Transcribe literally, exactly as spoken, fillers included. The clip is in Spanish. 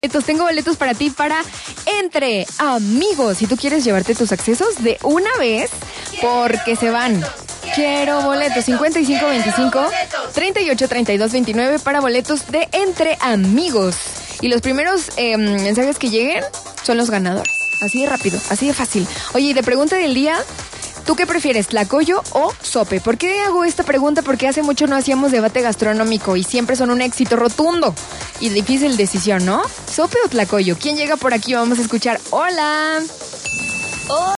Boletos, tengo boletos para ti para Entre Amigos. Si tú quieres llevarte tus accesos de una vez, porque se van. Quiero boletos. cincuenta y cinco veinticinco, treinta y ocho treinta y dos veintinueve para boletos de Entre Amigos. Y los primeros eh, mensajes que lleguen son los ganadores. Así de rápido, así de fácil. Oye, y de pregunta del día, ¿tú qué prefieres, tlacoyo o sope? ¿Por qué hago esta pregunta? Porque hace mucho no hacíamos debate gastronómico y siempre son un éxito rotundo y difícil decisión, ¿no? ¿Sope o tlacoyo? ¿Quién llega por aquí? Vamos a escuchar. ¡Hola!